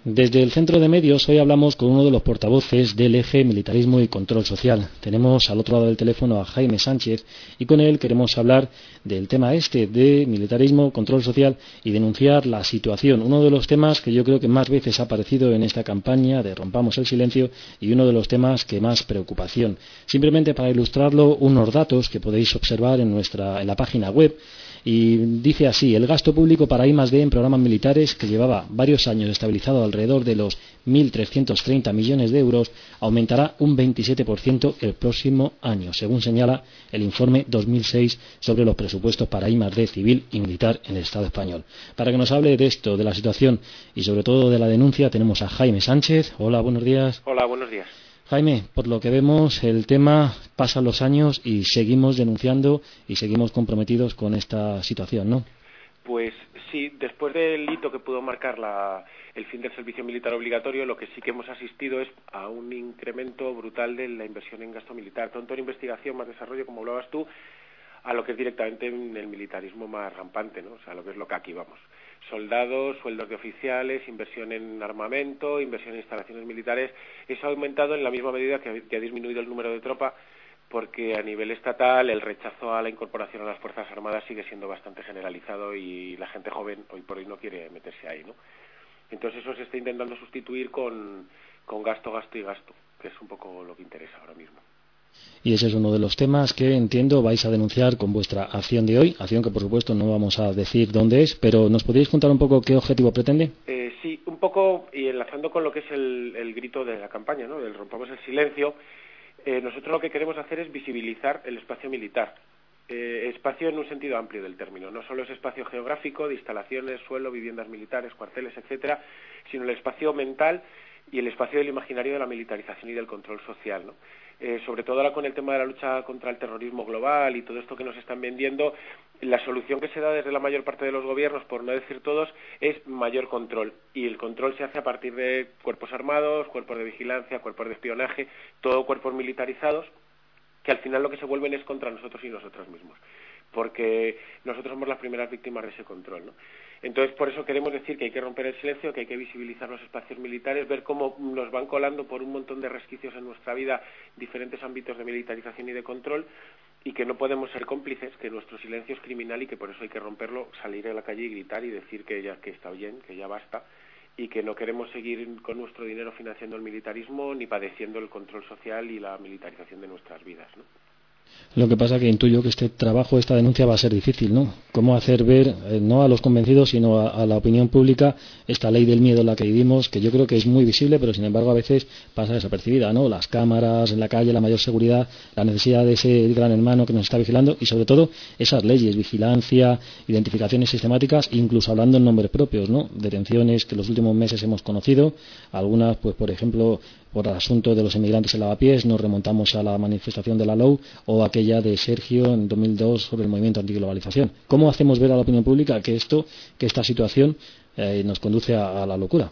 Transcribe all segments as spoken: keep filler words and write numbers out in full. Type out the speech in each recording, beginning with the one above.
Desde el Centro de Medios hoy hablamos con uno de los portavoces del eje Militarismo y Control Social. Tenemos al otro lado del teléfono a Jaime Sánchez y con él queremos hablar del tema este de militarismo, control social y denunciar la situación. Uno de los temas que yo creo que más veces ha aparecido en esta campaña de Rompamos el Silencio y uno de los temas que más preocupación. Simplemente para ilustrarlo, unos datos que podéis observar en, nuestra, en la página web. Y dice así: el gasto público para I más D en programas militares, que llevaba varios años estabilizado alrededor de los mil trescientos treinta millones de euros, aumentará un veintisiete por ciento el próximo año, según señala el informe dos mil seis sobre los presupuestos para I más D civil y militar en el Estado español. Para que nos hable de esto, de la situación y sobre todo de la denuncia, tenemos a Jaime Sánchez. Hola, buenos días. Hola, buenos días. Jaime, por lo que vemos, el tema pasan los años y seguimos denunciando y seguimos comprometidos con esta situación, ¿no? Pues sí, después del hito que pudo marcar la, el fin del servicio militar obligatorio, lo que sí que hemos asistido es a un incremento brutal de la inversión en gasto militar, tanto en investigación, más desarrollo, como hablabas tú, a lo que es directamente en el militarismo más rampante, ¿no? O sea, lo que es lo que aquí vamos. Soldados, sueldos de oficiales, inversión en armamento, inversión en instalaciones militares. Eso ha aumentado en la misma medida que, que ha disminuido el número de tropa, porque a nivel estatal el rechazo a la incorporación a las Fuerzas Armadas sigue siendo bastante generalizado y la gente joven hoy por hoy no quiere meterse ahí, ¿no? Entonces eso se está intentando sustituir con, con gasto, gasto y gasto, que es un poco lo que interesa ahora mismo. Y ese es uno de los temas que entiendo vais a denunciar con vuestra acción de hoy, acción que por supuesto no vamos a decir dónde es, pero ¿nos podéis contar un poco qué objetivo pretende? Eh, sí, un poco, y enlazando con lo que es el, el grito de la campaña, ¿no?, del Rompamos el Silencio, eh, nosotros lo que queremos hacer es visibilizar el espacio militar. Eh, espacio en un sentido amplio del término, no solo es espacio geográfico de instalaciones, suelo, viviendas militares, cuarteles, etcétera, sino el espacio mental y el espacio del imaginario de la militarización y del control social, ¿no? Eh, sobre todo ahora con el tema de la lucha contra el terrorismo global y todo esto que nos están vendiendo, la solución que se da desde la mayor parte de los gobiernos, por no decir todos, es mayor control, y el control se hace a partir de cuerpos armados, cuerpos de vigilancia, cuerpos de espionaje, todo cuerpos militarizados, que al final lo que se vuelven es contra nosotros y nosotros mismos, porque nosotros somos las primeras víctimas de ese control, ¿no? Entonces, por eso queremos decir que hay que romper el silencio, que hay que visibilizar los espacios militares, ver cómo nos van colando por un montón de resquicios en nuestra vida diferentes ámbitos de militarización y de control, y que no podemos ser cómplices, que nuestro silencio es criminal y que por eso hay que romperlo, salir a la calle y gritar y decir que ya que está bien, que ya basta, y que no queremos seguir con nuestro dinero financiando el militarismo ni padeciendo el control social y la militarización de nuestras vidas, ¿no? Lo que pasa que intuyo que este trabajo, esta denuncia va a ser difícil, ¿no? Cómo hacer ver, eh, no a los convencidos, sino a, a la opinión pública, esta ley del miedo en la que vivimos, que yo creo que es muy visible, pero sin embargo a veces pasa desapercibida, ¿no? Las cámaras en la calle, la mayor seguridad, la necesidad de ese gran hermano que nos está vigilando y sobre todo esas leyes, vigilancia, identificaciones sistemáticas, incluso hablando en nombres propios, ¿no? Detenciones que los últimos meses hemos conocido, algunas, pues por ejemplo, por el asunto de los inmigrantes en lavapiés, nos remontamos a la manifestación de la L O U o aquella de Sergio en dos mil dos sobre el movimiento antiglobalización. ¿Cómo hacemos ver a la opinión pública que esto, que esta situación eh, nos conduce a, a la locura?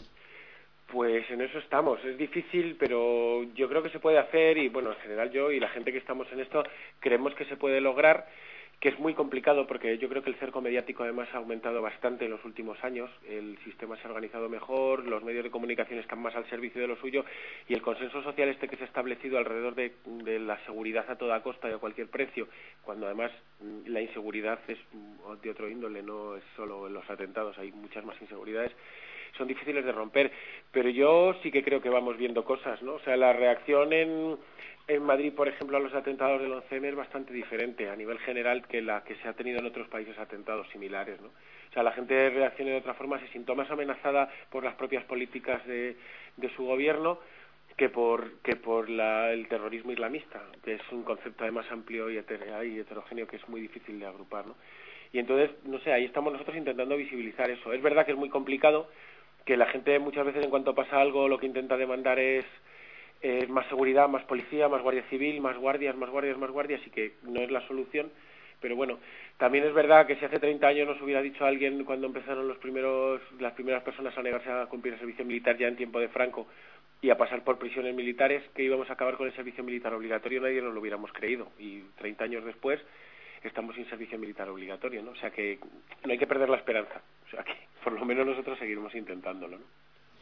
Pues en eso estamos. Es difícil, pero yo creo que se puede hacer y, bueno, en general yo y la gente que estamos en esto creemos que se puede lograr, que es muy complicado porque yo creo que el cerco mediático además ha aumentado bastante en los últimos años, el sistema se ha organizado mejor, los medios de comunicación están más al servicio de lo suyo y el consenso social este que se ha establecido alrededor de, de la seguridad a toda costa y a cualquier precio, cuando además la inseguridad es de otro índole, no es solo en los atentados, hay muchas más inseguridades, son difíciles de romper, pero yo sí que creo que vamos viendo cosas, ¿no? O sea, la reacción en, en Madrid, por ejemplo, a los atentados del once eme es bastante diferente a nivel general que la que se ha tenido en otros países atentados similares, ¿no? O sea, la gente reacciona de otra forma, se sintió más amenazada por las propias políticas de, de su gobierno que por que por la, el terrorismo islamista, que es un concepto además amplio y heterogéneo que es muy difícil de agrupar, ¿no? Y entonces, no sé, ahí estamos nosotros intentando visibilizar eso. Es verdad que es muy complicado, que la gente muchas veces en cuanto pasa algo lo que intenta demandar es eh, más seguridad, más policía, más guardia civil, más guardias, más guardias, más guardias y que no es la solución, pero bueno, también es verdad que si hace treinta años nos hubiera dicho alguien cuando empezaron los primeros las primeras personas a negarse a cumplir el servicio militar ya en tiempo de Franco y a pasar por prisiones militares que íbamos a acabar con el servicio militar obligatorio, nadie nos lo hubiéramos creído y treinta años después estamos sin servicio militar obligatorio, ¿no? O sea que no hay que perder la esperanza, o sea que por lo menos nosotros seguiremos intentándolo, ¿no?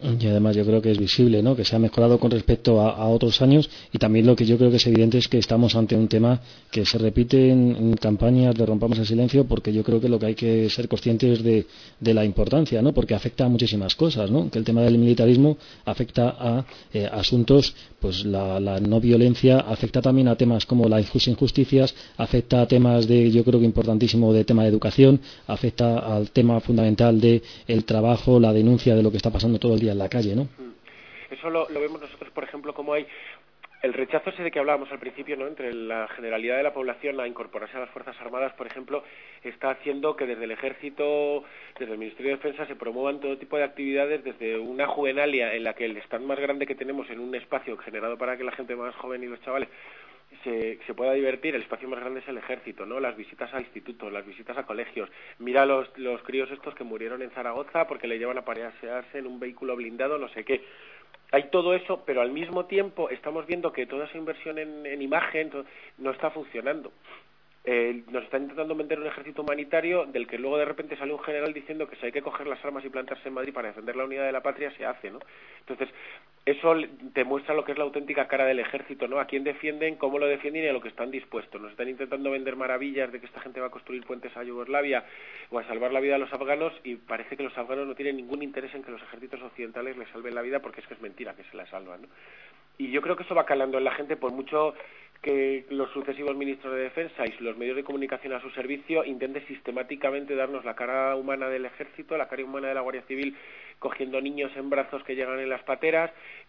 Y además yo creo que es visible, ¿no?, que se ha mejorado con respecto a, a otros años, y también lo que yo creo que es evidente es que estamos ante un tema que se repite en, en campañas de Rompamos el Silencio, porque yo creo que lo que hay que ser conscientes de, de la importancia, ¿no?, porque afecta a muchísimas cosas, ¿no?, que el tema del militarismo afecta a eh, asuntos, pues la, la no violencia, afecta también a temas como las injusticias, afecta a temas de, yo creo que importantísimo, de tema de educación, afecta al tema fundamental de el trabajo, la denuncia de lo que está pasando todo el día en la calle, ¿no? Eso lo, lo vemos nosotros, por ejemplo, como hay el rechazo ese de que hablábamos al principio, ¿no?, entre la generalidad de la población a incorporarse a las Fuerzas Armadas, por ejemplo, está haciendo que desde el Ejército, desde el Ministerio de Defensa, se promuevan todo tipo de actividades, desde una juvenalia en la que el stand más grande que tenemos en un espacio generado para que la gente más joven y los chavales Se, se pueda divertir, el espacio más grande es el Ejército, ¿no? Las visitas a institutos, las visitas a colegios. Mira los, los críos estos que murieron en Zaragoza porque le llevan a pasearse en un vehículo blindado, no sé qué. Hay todo eso, pero al mismo tiempo estamos viendo que toda esa inversión en, en imagen no está funcionando. Eh, nos están intentando vender un ejército humanitario del que luego de repente sale un general diciendo que si hay que coger las armas y plantarse en Madrid para defender la unidad de la patria, se hace, ¿no? Entonces, eso te muestra lo que es la auténtica cara del ejército, ¿no? A quién defienden, cómo lo defienden y a lo que están dispuestos. Nos están intentando vender maravillas de que esta gente va a construir puentes a Yugoslavia o a salvar la vida a los afganos, y parece que los afganos no tienen ningún interés en que los ejércitos occidentales les salven la vida, porque es que es mentira que se la salvan, ¿no? Y yo creo que eso va calando en la gente, por mucho que los sucesivos ministros de Defensa y los medios de comunicación a su servicio intenten sistemáticamente darnos la cara humana del Ejército, la cara humana de la Guardia Civil, cogiendo niños en brazos que llegan en las pateras.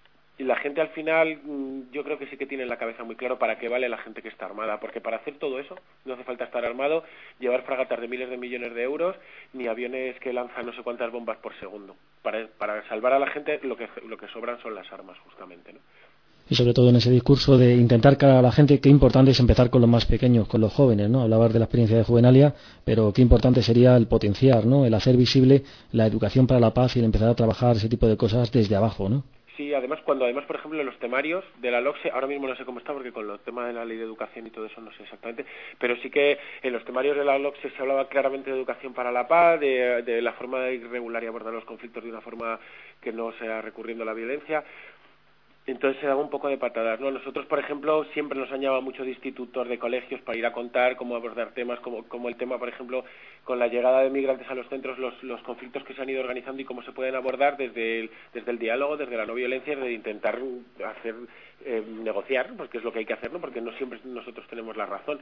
Y la gente al final, yo creo que sí que tiene en la cabeza muy claro para qué vale la gente que está armada, porque para hacer todo eso no hace falta estar armado, llevar fragatas de miles de millones de euros, ni aviones que lanzan no sé cuántas bombas por segundo. Para, para salvar a la gente lo que, lo que sobran son las armas, justamente, ¿no? Y sobre todo en ese discurso de intentar calar a la gente, qué importante es empezar con los más pequeños, con los jóvenes, ¿no? Hablabas de la experiencia de Juvenalia, pero qué importante sería el potenciar, ¿no?, el hacer visible la educación para la paz y el empezar a trabajar ese tipo de cosas desde abajo, ¿no? Sí, además, cuando además, por ejemplo, en los temarios de la LOCSE, ahora mismo no sé cómo está porque con los temas de la ley de educación y todo eso no sé exactamente, pero sí que en los temarios de la LOCSE se hablaba claramente de educación para la paz, de, de la forma de irregular y abordar los conflictos de una forma que no sea recurriendo a la violencia. Entonces se daba un poco de patadas, ¿no? Nosotros, por ejemplo, siempre nos han llamado mucho de institutos, de colegios, para ir a contar cómo abordar temas, como, como el tema, por ejemplo, con la llegada de migrantes a los centros, los, los conflictos que se han ido organizando y cómo se pueden abordar desde el, desde el diálogo, desde la no violencia, desde intentar hacer eh, negociar, porque es lo que hay que hacer, ¿no? Porque no siempre nosotros tenemos la razón.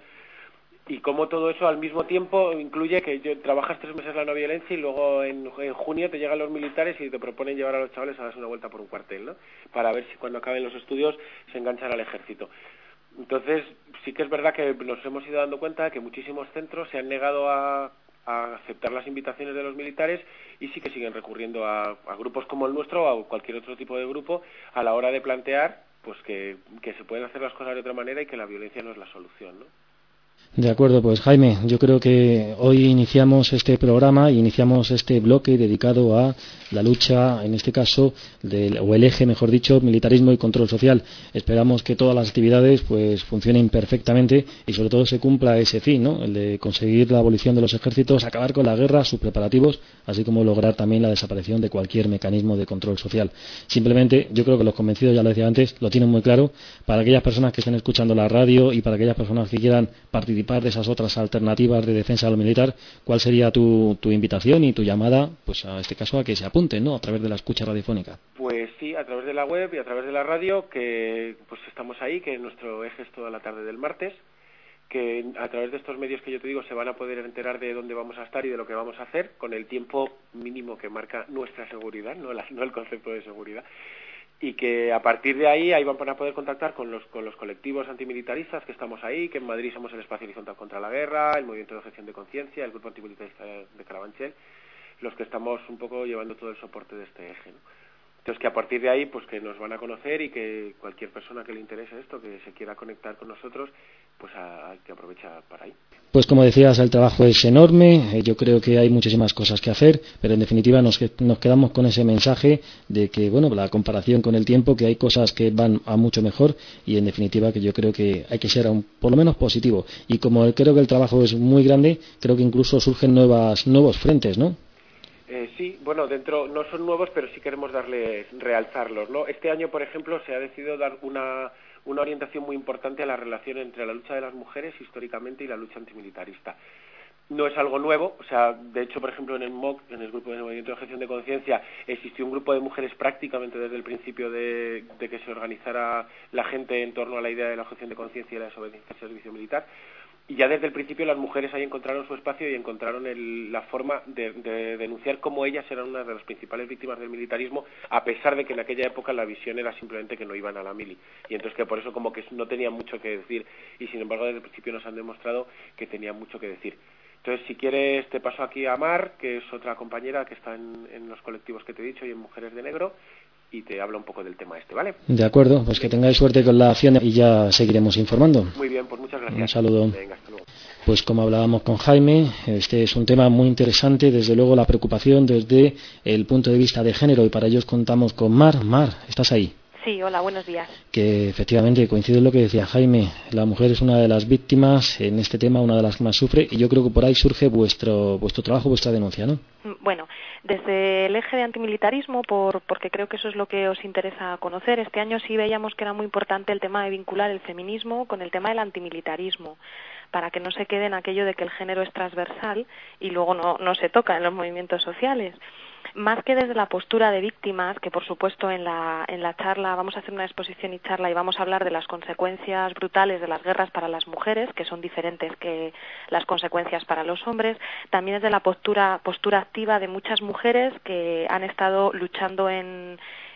Y como todo eso al mismo tiempo incluye que yo, trabajas tres meses la no violencia y luego en, en junio te llegan los militares y te proponen llevar a los chavales a darse una vuelta por un cuartel, ¿no? Para ver si cuando acaben los estudios se enganchan al ejército. Entonces sí que es verdad que nos hemos ido dando cuenta de que muchísimos centros se han negado a, a aceptar las invitaciones de los militares y sí que siguen recurriendo a, a grupos como el nuestro o a cualquier otro tipo de grupo a la hora de plantear pues que, que se pueden hacer las cosas de otra manera y que la violencia no es la solución, ¿no? De acuerdo, pues Jaime, yo creo que hoy iniciamos este programa y iniciamos este bloque dedicado a la lucha, en este caso, del, o el eje, mejor dicho, militarismo y control social. Esperamos que todas las actividades pues funcionen perfectamente y sobre todo se cumpla ese fin, ¿no?, el de conseguir la abolición de los ejércitos, acabar con la guerra, sus preparativos, así como lograr también la desaparición de cualquier mecanismo de control social. Simplemente, yo creo que los convencidos, ya lo decía antes, lo tienen muy claro. Para aquellas personas que estén escuchando la radio y para aquellas personas que quieran participar de esas otras alternativas de defensa de lo militar, ¿cuál sería tu, tu invitación y tu llamada, pues a este caso, a que se apunten, ¿no?, a través de la escucha radiofónica? Pues sí, a través de la web y a través de la radio, que pues estamos ahí, que nuestro eje es toda la tarde del martes, que a través de estos medios que yo te digo se van a poder enterar de dónde vamos a estar y de lo que vamos a hacer, con el tiempo mínimo que marca nuestra seguridad, no, la, no el concepto de seguridad. Y que a partir de ahí, ahí van a poder contactar con los con los colectivos antimilitaristas que estamos ahí, que en Madrid somos el Espacio Horizontal contra la Guerra, el Movimiento de Objeción de Conciencia, el Grupo Antimilitarista de Carabanchel, los que estamos un poco llevando todo el soporte de este eje, ¿no? Entonces que a partir de ahí pues que nos van a conocer y que cualquier persona que le interese esto, que se quiera conectar con nosotros, pues hay que aprovechar para ahí. Pues como decías, el trabajo es enorme, eh, yo creo que hay muchísimas cosas que hacer, pero en definitiva nos, nos quedamos con ese mensaje de que, bueno, la comparación con el tiempo, que hay cosas que van a mucho mejor y en definitiva que yo creo que hay que ser un, por lo menos positivo. Y como creo que el trabajo es muy grande, creo que incluso surgen nuevas nuevos frentes, ¿no? Eh, sí, bueno, dentro no son nuevos, pero sí queremos darles, realzarlos, ¿no? Este año, por ejemplo, se ha decidido dar una, una orientación muy importante a la relación entre la lucha de las mujeres históricamente y la lucha antimilitarista. No es algo nuevo, o sea, de hecho, por ejemplo, en el M O C, en el Grupo de Movimiento de Objeción de Conciencia, existió un grupo de mujeres prácticamente desde el principio de, de que se organizara la gente en torno a la idea de la objeción de conciencia y la desobediencia al servicio militar. Y ya desde el principio las mujeres ahí encontraron su espacio y encontraron el, la forma de, de denunciar cómo ellas eran una de las principales víctimas del militarismo, a pesar de que en aquella época la visión era simplemente que no iban a la mili. Y entonces que por eso como que no tenían mucho que decir, y sin embargo desde el principio nos han demostrado que tenían mucho que decir. Entonces, si quieres, te paso aquí a Mar, que es otra compañera que está en, en los colectivos que te he dicho y en Mujeres de Negro, y te habla un poco del tema este, ¿vale? De acuerdo, pues que tengáis suerte con la acción y ya seguiremos informando. Muy bien, pues muchas gracias. Un saludo. Venga, hasta luego. Pues como hablábamos con Jaime, este es un tema muy interesante, desde luego la preocupación desde el punto de vista de género, y para ello contamos con Mar. Mar, ¿estás ahí? Sí, hola, buenos días. Que efectivamente coincide en lo que decía Jaime, la mujer es una de las víctimas en este tema, una de las que más sufre, y yo creo que por ahí surge vuestro vuestro trabajo, vuestra denuncia, ¿no? Bueno, desde el eje de antimilitarismo, por, porque creo que eso es lo que os interesa conocer, este año sí veíamos que era muy importante el tema de vincular el feminismo con el tema del antimilitarismo, para que no se quede en aquello de que el género es transversal y luego no, no se toca en los movimientos sociales. Más que desde la postura de víctimas, que por supuesto en la, en la charla vamos a hacer una exposición y charla y vamos a hablar de las consecuencias brutales de las guerras para las mujeres, que son diferentes que las consecuencias para los hombres, también desde la postura, postura activa de muchas mujeres que han estado luchando en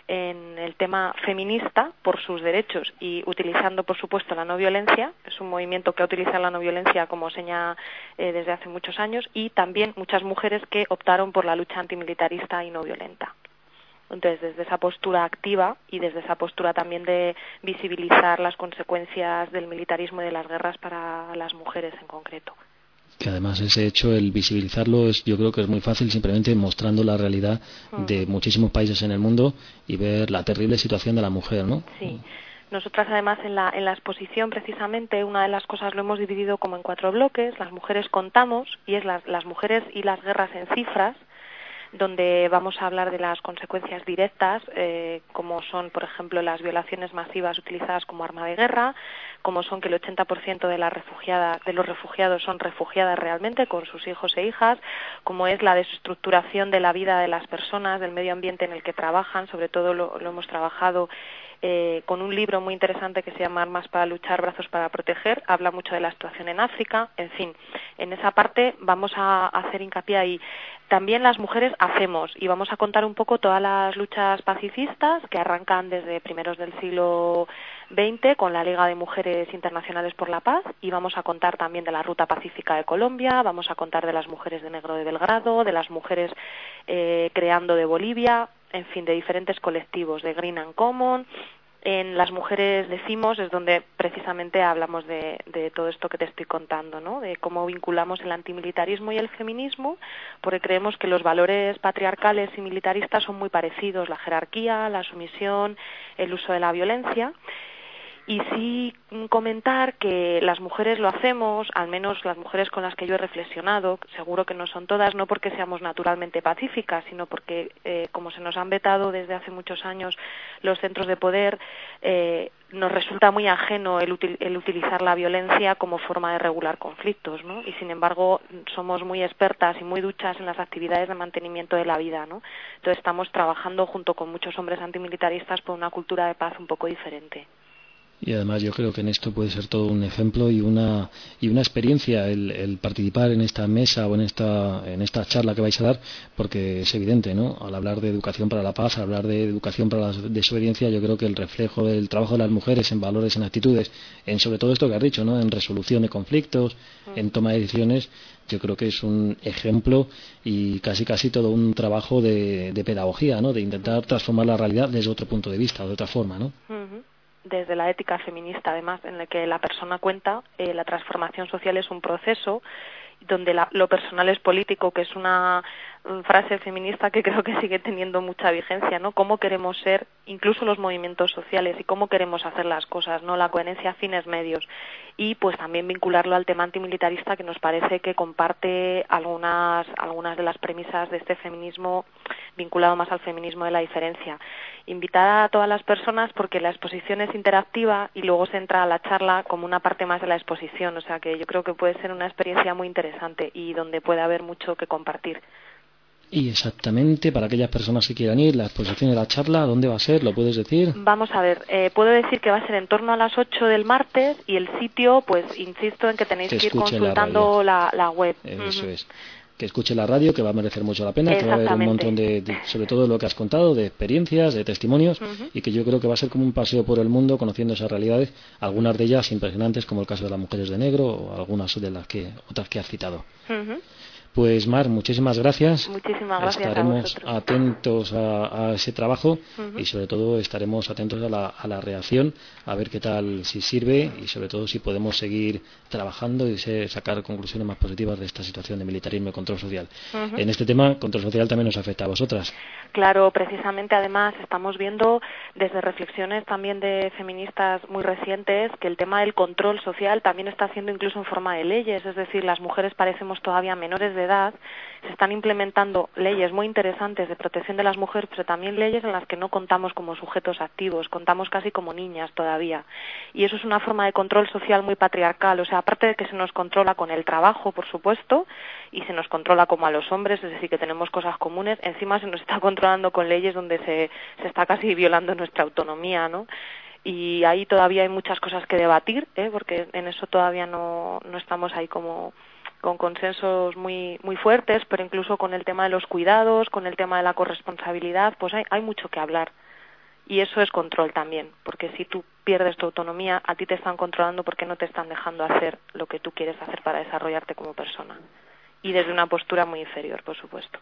en el tema feminista por sus derechos y utilizando, por supuesto, la no violencia. Es un movimiento que ha utilizado la no violencia como seña eh, desde hace muchos años, y también muchas mujeres que optaron por la lucha antimilitarista y no violenta. Entonces, desde esa postura activa y desde esa postura también de visibilizar las consecuencias del militarismo y de las guerras para las mujeres en concreto. Que además ese hecho, el visibilizarlo, es, yo creo que es muy fácil, simplemente mostrando la realidad uh-huh. de muchísimos países en el mundo y ver la terrible situación de la mujer, ¿no? Sí. Nosotras además en la, en la exposición precisamente una de las cosas lo hemos dividido como en cuatro bloques. Las mujeres contamos, y es las, las mujeres y las guerras en cifras, donde vamos a hablar de las consecuencias directas, eh, como son, por ejemplo, las violaciones masivas utilizadas como arma de guerra, como son que el ochenta por ciento de las refugiadas, de los refugiados son refugiadas realmente con sus hijos e hijas, como es la desestructuración de la vida de las personas, del medio ambiente en el que trabajan. Sobre todo lo, lo hemos trabajado eh, con un libro muy interesante que se llama Armas para luchar, brazos para proteger. Habla mucho de la situación en África. En fin, en esa parte vamos a hacer hincapié ahí. También las mujeres hacemos, y vamos a contar un poco todas las luchas pacifistas que arrancan desde primeros del siglo veinte con la Liga de Mujeres Internacionales por la Paz, y vamos a contar también de la Ruta Pacífica de Colombia, vamos a contar de las Mujeres de Negro de Belgrado, de las Mujeres eh, Creando de Bolivia, en fin, de diferentes colectivos, de Green and Common. En Las Mujeres Decimos es donde precisamente hablamos de, de todo esto que te estoy contando, ¿no? De cómo vinculamos el antimilitarismo y el feminismo, porque creemos que los valores patriarcales y militaristas son muy parecidos: la jerarquía, la sumisión, el uso de la violencia. Y sí comentar que las mujeres lo hacemos, al menos las mujeres con las que yo he reflexionado, seguro que no son todas, no porque seamos naturalmente pacíficas, sino porque eh, como se nos han vetado desde hace muchos años los centros de poder, eh, nos resulta muy ajeno el, util, el utilizar la violencia como forma de regular conflictos, ¿no? Y sin embargo somos muy expertas y muy duchas en las actividades de mantenimiento de la vida, ¿no? Entonces estamos trabajando junto con muchos hombres antimilitaristas por una cultura de paz un poco diferente. Y además yo creo que en esto puede ser todo un ejemplo y una y una experiencia el, el participar en esta mesa o en esta en esta charla que vais a dar, porque es evidente, ¿no? Al hablar de educación para la paz, al hablar de educación para la desobediencia, yo creo que el reflejo del trabajo de las mujeres en valores, en actitudes, en sobre todo esto que has dicho, ¿no? En resolución de conflictos, en toma de decisiones, yo creo que es un ejemplo y casi casi todo un trabajo de, de pedagogía, ¿no? De intentar transformar la realidad desde otro punto de vista, de otra forma, ¿no? Uh-huh. Desde la ética feminista, además, en la que la persona cuenta, eh, la transformación social es un proceso donde la, lo personal es político, que es una frase feminista que creo que sigue teniendo mucha vigencia, ¿no? Cómo queremos ser, incluso los movimientos sociales, y cómo queremos hacer las cosas, ¿no? La coherencia fines medios. Y pues también vincularlo al tema antimilitarista, que nos parece que comparte algunas algunas de las premisas de este feminismo vinculado más al feminismo de la diferencia. Invitar a todas las personas porque la exposición es interactiva y luego se entra a la charla como una parte más de la exposición, o sea que yo creo que puede ser una experiencia muy interesante y donde puede haber mucho que compartir. Y exactamente, para aquellas personas que quieran ir, la exposición de la charla, ¿dónde va a ser? ¿Lo puedes decir? Vamos a ver, eh, puedo decir que va a ser en torno a las ocho del martes y el sitio, pues insisto en que tenéis que, que ir consultando la, la, la web. Eso uh-huh. es. Que escuche la radio, que va a merecer mucho la pena, que va a haber un montón de, de, sobre todo lo que has contado, de experiencias, de testimonios, uh-huh. y que yo creo que va a ser como un paseo por el mundo conociendo esas realidades, algunas de ellas impresionantes, como el caso de las mujeres de negro o algunas de las que otras que has citado. Uh-huh. Pues Mar, muchísimas gracias. Muchísimas gracias. Estaremos a atentos a, a ese trabajo uh-huh. y sobre todo estaremos atentos a la, a la reacción, a ver qué tal, si sirve y sobre todo si podemos seguir trabajando y se, sacar conclusiones más positivas de esta situación de militarismo y control social. Uh-huh. En este tema, control social también nos afecta a vosotras. Claro, precisamente además estamos viendo desde reflexiones también de feministas muy recientes que el tema del control social también está haciendo incluso en forma de leyes, es decir, las mujeres parecemos todavía menores de edad, se están implementando leyes muy interesantes de protección de las mujeres, pero también leyes en las que no contamos como sujetos activos, contamos casi como niñas todavía. Y eso es una forma de control social muy patriarcal, o sea, aparte de que se nos controla con el trabajo, por supuesto, y se nos controla como a los hombres, es decir, que tenemos cosas comunes, encima se nos está controlando con leyes donde se, se está casi violando nuestra autonomía, ¿no? Y ahí todavía hay muchas cosas que debatir, ¿eh? Porque en eso todavía no, no estamos ahí como con consensos muy muy fuertes, pero incluso con el tema de los cuidados, con el tema de la corresponsabilidad, pues hay, hay mucho que hablar. Y eso es control también, porque si tú pierdes tu autonomía, a ti te están controlando porque no te están dejando hacer lo que tú quieres hacer para desarrollarte como persona. Y desde una postura muy inferior, por supuesto.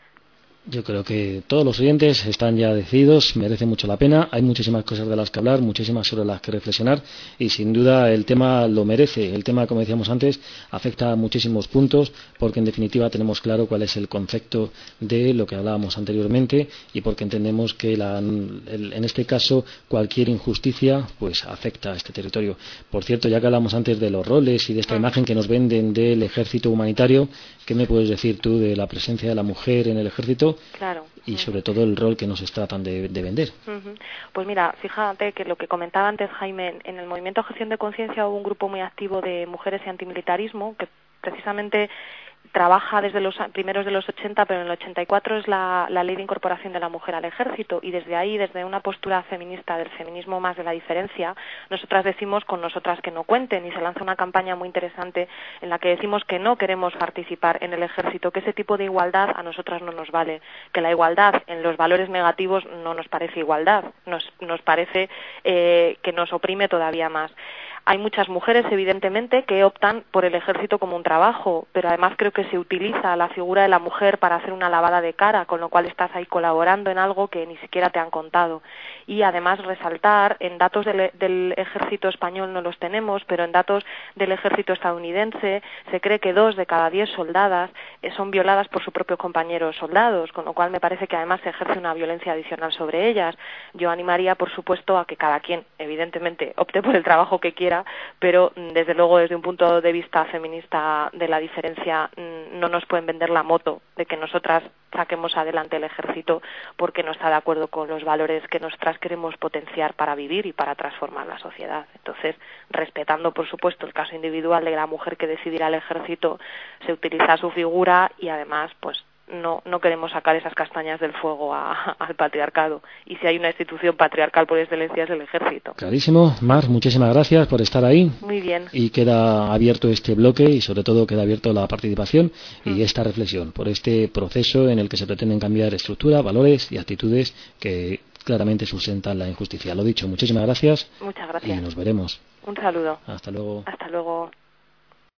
Yo creo que todos los oyentes están ya decididos, merece mucho la pena, hay muchísimas cosas de las que hablar, muchísimas sobre las que reflexionar y sin duda el tema lo merece. El tema, como decíamos antes, afecta a muchísimos puntos porque en definitiva tenemos claro cuál es el concepto de lo que hablábamos anteriormente y porque entendemos que la, el, en este caso cualquier injusticia pues afecta a este territorio. Por cierto, ya que hablamos antes de los roles y de esta imagen que nos venden del ejército humanitario, ¿qué me puedes decir tú de la presencia de la mujer en el ejército? Claro. Y sobre todo el rol que nos tratan de, de vender. Uh-huh. Pues mira, fíjate que lo que comentaba antes Jaime, en el movimiento Gestión de Conciencia hubo un grupo muy activo de mujeres y antimilitarismo que precisamente trabaja desde los primeros de los ochenta, pero en el ochenta y cuatro es la, la ley de incorporación de la mujer al ejército y desde ahí, desde una postura feminista del feminismo más de la diferencia, nosotras decimos con nosotras que no cuenten y se lanza una campaña muy interesante en la que decimos que no queremos participar en el ejército, que ese tipo de igualdad a nosotras no nos vale, que la igualdad en los valores negativos no nos parece igualdad, nos, nos parece eh, que nos oprime todavía más. Hay muchas mujeres, evidentemente, que optan por el ejército como un trabajo, pero además creo que se utiliza la figura de la mujer para hacer una lavada de cara, con lo cual estás ahí colaborando en algo que ni siquiera te han contado. Y además resaltar, en datos del, del ejército español no los tenemos, pero en datos del ejército estadounidense se cree que dos de cada diez soldadas son violadas por sus propios compañeros soldados, con lo cual me parece que además se ejerce una violencia adicional sobre ellas. Yo animaría, por supuesto, a que cada quien, evidentemente, opte por el trabajo que quiera, pero desde luego desde un punto de vista feminista de la diferencia no nos pueden vender la moto de que nosotras saquemos adelante el ejército porque no está de acuerdo con los valores que nosotras queremos potenciar para vivir y para transformar la sociedad. Entonces, respetando por supuesto el caso individual de la mujer que decide ir al ejército, se utiliza su figura y además pues no no queremos sacar esas castañas del fuego a, al patriarcado. Y si hay una institución patriarcal por excelencia es el ejército. Clarísimo. Mar, muchísimas gracias por estar ahí. Muy bien. Y queda abierto este bloque y sobre todo queda abierto la participación y mm. esta reflexión por este proceso en el que se pretenden cambiar estructura, valores y actitudes que claramente sustentan la injusticia. Lo dicho, muchísimas gracias. Muchas gracias. Y nos veremos. Un saludo. Hasta luego. Hasta luego.